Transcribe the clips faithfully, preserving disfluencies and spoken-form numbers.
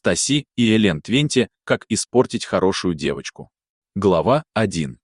Таси и Элен Твенти «Как испортить хорошую девочку». Глава один.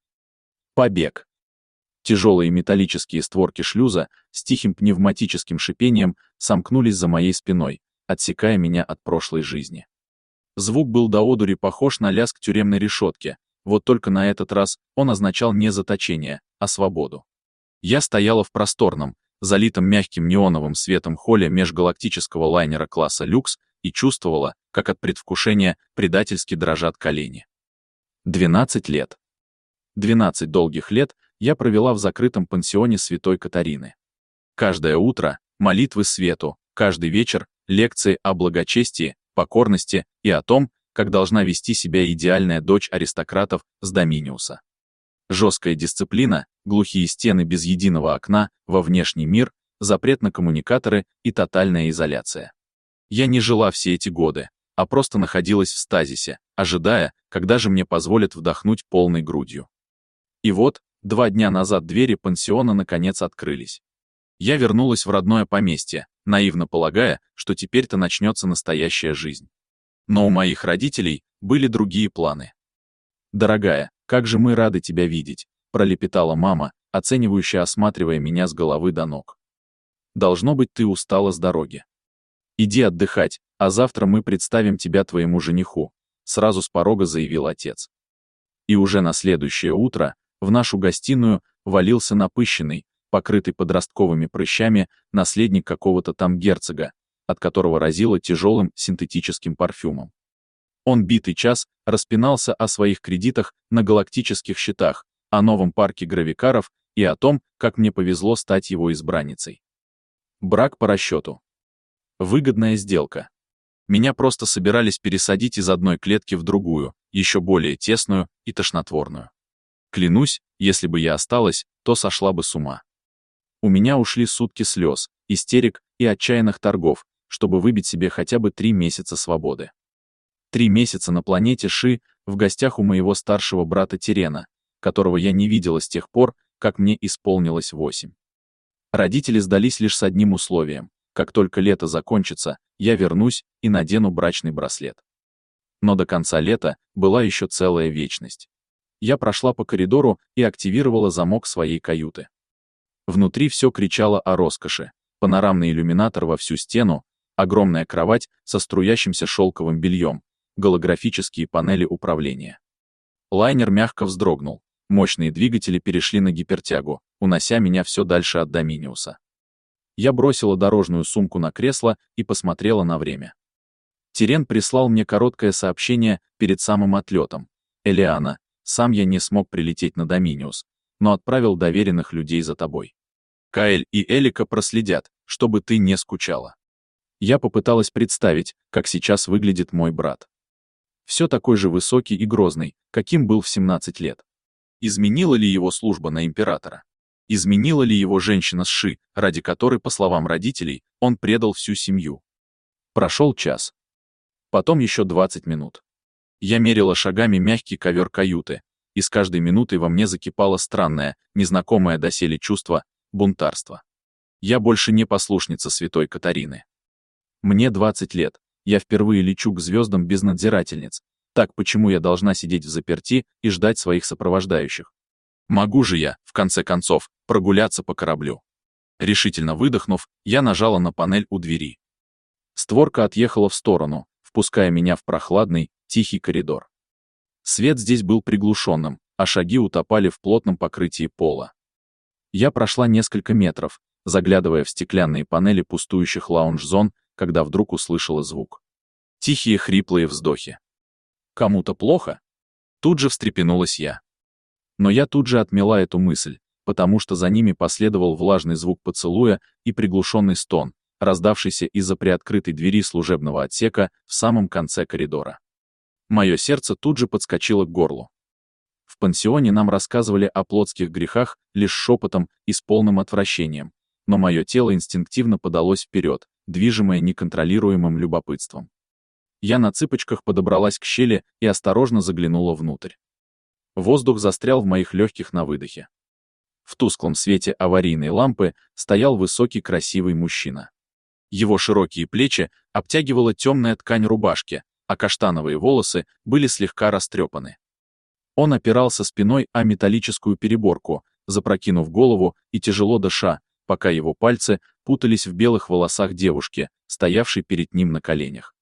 Побег. Тяжелые металлические створки шлюза с тихим пневматическим шипением сомкнулись за моей спиной, отсекая меня от прошлой жизни. Звук был до одури похож на лязг тюремной решетки, вот только на этот раз он означал не заточение, а свободу. Я стояла в просторном, залитом мягким неоновым светом холле межгалактического лайнера класса «Люкс» и чувствовала, как от предвкушения предательски дрожат колени. Двенадцать лет. Двенадцать долгих лет я провела в закрытом пансионе Святой Катарины. Каждое утро — молитвы свету, каждый вечер — лекции о благочестии, покорности и о том, как должна вести себя идеальная дочь аристократов с Доминиуса. Жесткая дисциплина, глухие стены без единого окна во внешний мир, запрет на коммуникаторы и тотальная изоляция. Я не жила все эти годы, а просто находилась в стазисе, ожидая, когда же мне позволят вдохнуть полной грудью. И вот, два дня назад двери пансиона наконец открылись. Я вернулась в родное поместье, наивно полагая, что теперь-то начнется настоящая жизнь. Но у моих родителей были другие планы. «Дорогая, как же мы рады тебя видеть», — пролепетала мама, оценивающе осматривая меня с головы до ног. «Должно быть, ты устала с дороги. Иди отдыхать, а завтра мы представим тебя твоему жениху», — сразу с порога заявил отец. И уже на следующее утро в нашу гостиную валился напыщенный, покрытый подростковыми прыщами, наследник какого-то там герцога, от которого разило тяжелым синтетическим парфюмом. Он битый час распинался о своих кредитах на галактических счетах, о новом парке гравикаров и о том, как мне повезло стать его избранницей. Брак по расчету. Выгодная сделка. Меня просто собирались пересадить из одной клетки в другую, еще более тесную и тошнотворную. Клянусь, если бы я осталась, то сошла бы с ума. У меня ушли сутки слез, истерик и отчаянных торгов, чтобы выбить себе хотя бы три месяца свободы. Три месяца на планете Ши, в гостях у моего старшего брата Тирена, которого я не видела с тех пор, как мне исполнилось восемь. Родители сдались лишь с одним условием: как только лето закончится, я вернусь и надену брачный браслет. Но до конца лета была еще целая вечность. Я прошла по коридору и активировала замок своей каюты. Внутри все кричало о роскоши: панорамный иллюминатор во всю стену, огромная кровать со струящимся шелковым бельем, голографические панели управления. Лайнер мягко вздрогнул, мощные двигатели перешли на гипертягу, унося меня все дальше от Доминиуса. Я бросила дорожную сумку на кресло и посмотрела на время. Тирен прислал мне короткое сообщение перед самым отлетом: «Элиана, сам я не смог прилететь на Доминиус, но отправил доверенных людей за тобой. Каэль и Элика проследят, чтобы ты не скучала». Я попыталась представить, как сейчас выглядит мой брат. Все такой же высокий и грозный, каким был в семнадцать лет. Изменила ли его служба на императора? Изменила ли его женщина с Ши, ради которой, по словам родителей, он предал всю семью? Прошел час. Потом еще двадцать минут. Я мерила шагами мягкий ковер каюты, и с каждой минутой во мне закипало странное, незнакомое доселе чувство бунтарства. Я больше не послушница Святой Катарины. Мне двадцать лет, я впервые лечу к звездам без надзирательниц. Так почему я должна сидеть взаперти и ждать своих сопровождающих? Могу же я, в конце концов, прогуляться по кораблю. Решительно выдохнув, я нажала на панель у двери. Створка отъехала в сторону, впуская меня в прохладный, тихий коридор. Свет здесь был приглушенным, а шаги утопали в плотном покрытии пола. Я прошла несколько метров, заглядывая в стеклянные панели пустующих лаунж-зон, когда вдруг услышала звук. Тихие хриплые вздохи. Кому-то плохо? Тут же встрепенулась я. Но я тут же отмела эту мысль, потому что за ними последовал влажный звук поцелуя и приглушенный стон, раздавшийся из-за приоткрытой двери служебного отсека в самом конце коридора. Мое сердце тут же подскочило к горлу. В пансионе нам рассказывали о плотских грехах лишь шепотом и с полным отвращением, но мое тело инстинктивно подалось вперед, движимое неконтролируемым любопытством. Я на цыпочках подобралась к щели и осторожно заглянула внутрь. Воздух застрял в моих легких на выдохе. В тусклом свете аварийной лампы стоял высокий красивый мужчина. Его широкие плечи обтягивала темная ткань рубашки, а каштановые волосы были слегка растрепаны. Он опирался спиной о металлическую переборку, запрокинув голову и тяжело дыша, пока его пальцы путались в белых волосах девушки, стоявшей перед ним на коленях.